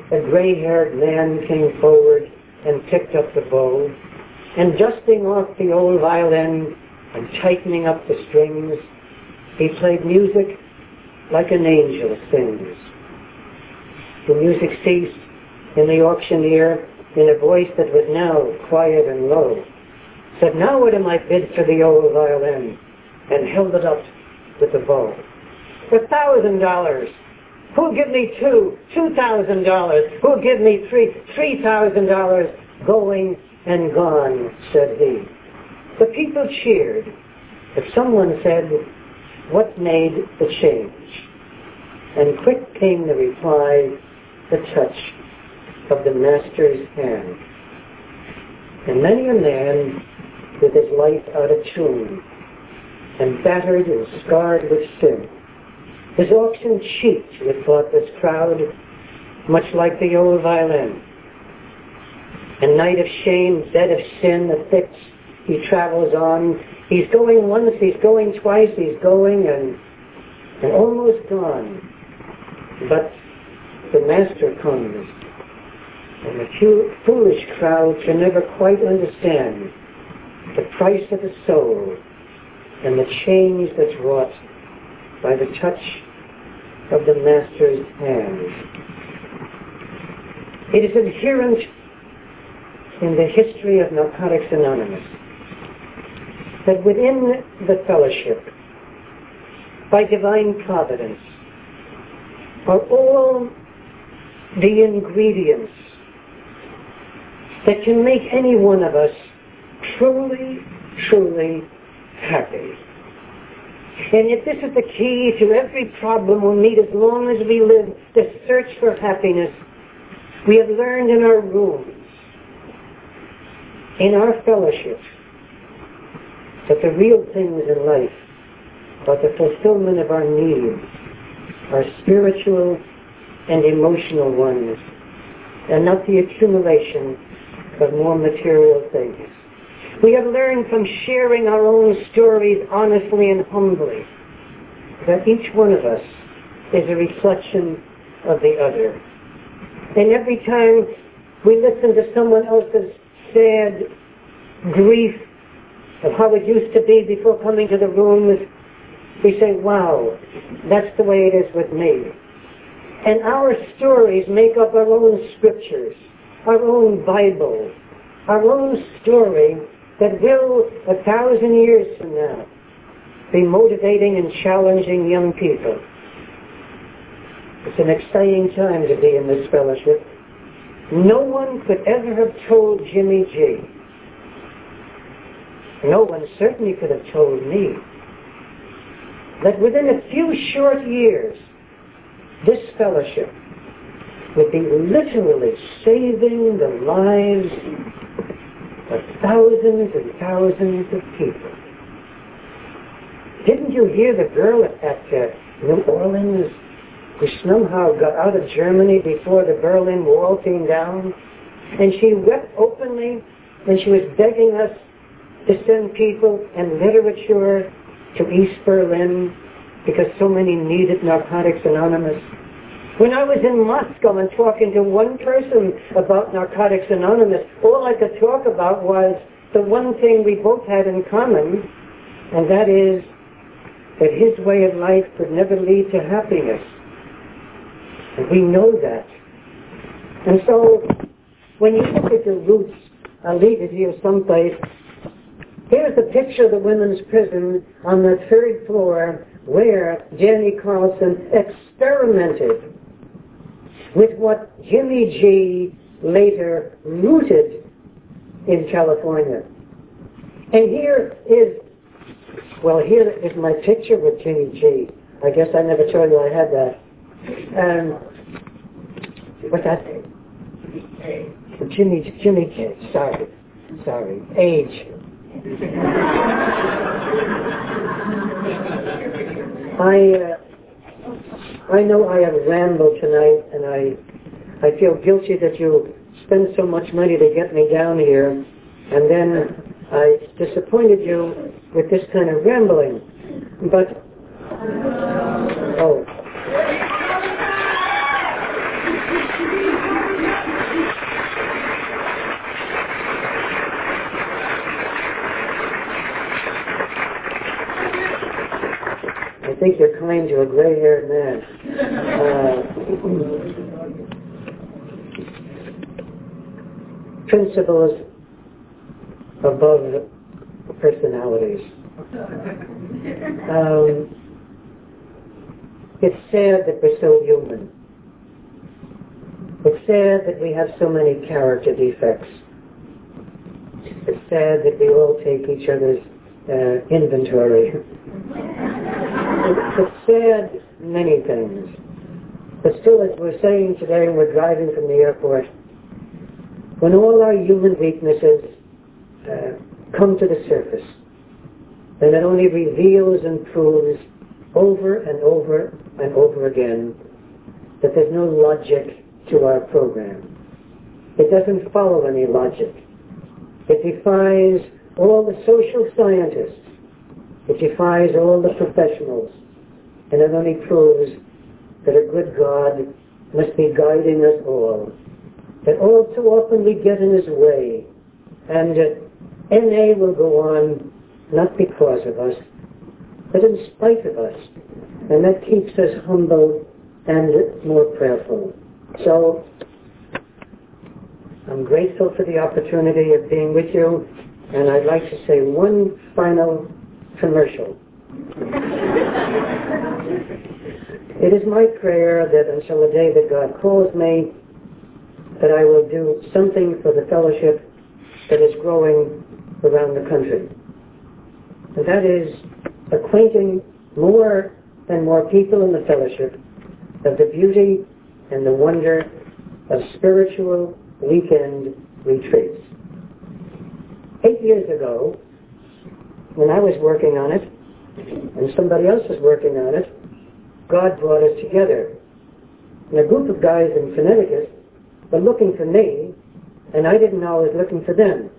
a gray-haired man came forward and picked up the bow, and dusting off the old violin and tightening up the strings, he played music like an angel sings. The music ceased, and the auctioneer, in a voice that was now quiet and low, said, "Now what am I bid for the old violin?" and held it up with the bow. $1,000. Who'll give me $2,000? Who'll give me $3,000? Going and gone, said he. The people cheered, but someone said, "What made the change?" And quick came the reply, "The touch of the Master's hand." And many a man with his life out of tune and battered and scarred with sin, his auction cheaped with thoughtless crowd, much like the old violin. And night of shame, bed of sin, afflicts, he travels on. He's going once, he's going twice, he's going and almost gone. But the Master comes, and the foolish crowd can never quite understand the price of the soul and the change that's wrought by the touch of the Master's hand. It is inherent in the history of Narcotics Anonymous that within the fellowship, by divine providence, are all the ingredients that can make any one of us truly, truly happy. And yet this is the key to every problem we'll meet as long as we live, the search for happiness. We have learned in our rooms, in our fellowship, that the real things in life are the fulfillment of our needs, our spiritual and emotional ones, and not the accumulation of more material things. We have learned from sharing our own stories honestly and humbly that each one of us is a reflection of the other. And every time we listen to someone else's sad grief of how it used to be before coming to the rooms, we say, "Wow, that's the way it is with me." And our stories make up our own scriptures, our own Bible, our own story that will, 1,000 years from now, be motivating and challenging young people. It's an exciting time to be in this fellowship. No one could ever have told Jimmy G. No one certainly could have told me that within a few short years, this fellowship would be literally saving the lives of thousands and thousands of people. Didn't you hear the girl at New Orleans who somehow got out of Germany before the Berlin Wall came down? And she wept openly, and she was begging us to send people and literature to East Berlin because so many needed Narcotics Anonymous. When I was in Moscow and talking to one person about Narcotics Anonymous, all I could talk about was the one thing we both had in common, and that is that his way of life could never lead to happiness. And we know that. And so, when you look at the roots, I'll leave it here someplace. Here's a picture of the women's prison on the 3rd floor where Danny Carlson experimented with what Jimmy G later rooted in California. And here is my picture with Jimmy G. I guess I never told you I had that. What's that? Jimmy K. Sorry. Age. I know I have rambled tonight, and I feel guilty that you spend so much money to get me down here, and then I disappointed you with this kind of rambling. But, think you're kind to a gray-haired man. Principles above personalities. It's sad that we're so human. It's sad that we have so many character defects. It's sad that we all take each other's inventory. It's sad many things. But still, as we're saying today when we're driving from the airport, when all our human weaknesses come to the surface, then it only reveals and proves over and over and over again that there's no logic to our program. It doesn't follow any logic. It defies all the social scientists. It defies all the professionals. And it only proves that a good God must be guiding us all. That all too often we get in His way. And NA will go on not because of us, but in spite of us. And that keeps us humble and more prayerful. So, I'm grateful for the opportunity of being with you, and I'd like to say one final commercial. It is my prayer that until the day that God calls me, that I will do something for the fellowship that is growing around the country. And that is acquainting more and more people in the fellowship of the beauty and the wonder of spiritual weekend retreats. 8 years ago, when I was working on it, and somebody else was working on it, God brought us together. And a group of guys in Connecticut were looking for me, and I didn't know I was looking for them.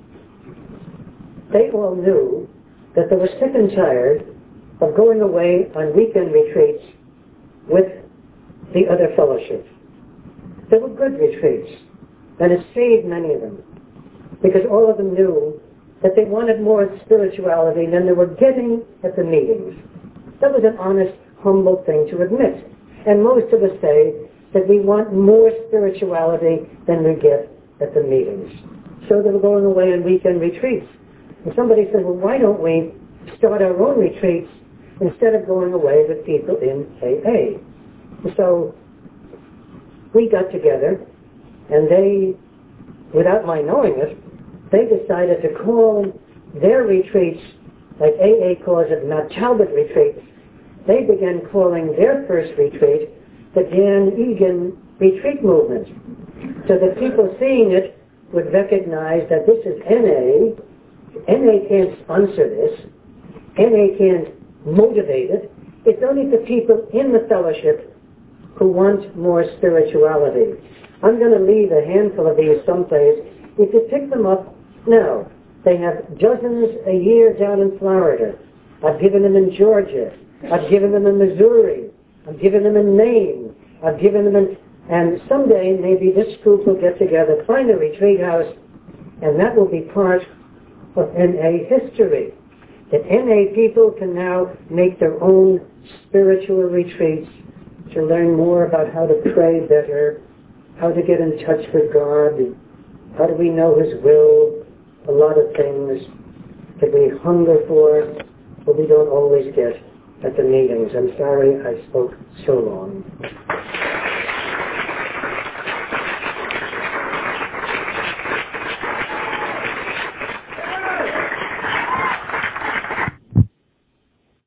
They all knew that they were sick and tired of going away on weekend retreats with the other fellowship. They were good retreats, and it saved many of them, because all of them knew that they wanted more spirituality than they were getting at the meetings. That was an honest, humble thing to admit. And most of us say that we want more spirituality than we get at the meetings. So they were going away on weekend retreats. And somebody said, well, why don't we start our own retreats instead of going away with people in AA? And so we got together, and they, without my knowing it, they decided to call their retreats, like AA calls it, Mount Talbot retreats. They began calling their first retreat the Dan Egan Retreat Movement, so that people seeing it would recognize that this is NA. NA can't sponsor this. NA can't motivate it. It's only the people in the fellowship who want more spirituality. I'm going to leave a handful of these someplace. If you pick them up now, they have dozens a year down in Florida. I've given them in Georgia. I've given them in Missouri. I've given them in Maine. I've given them in... And someday, maybe this group will get together, find a retreat house, and that will be part of NA history. That NA people can now make their own spiritual retreats to learn more about how to pray better, how to get in touch with God, how do we know His will, a lot of things that we hunger for, but we don't always get at the meetings. I'm sorry I spoke so long.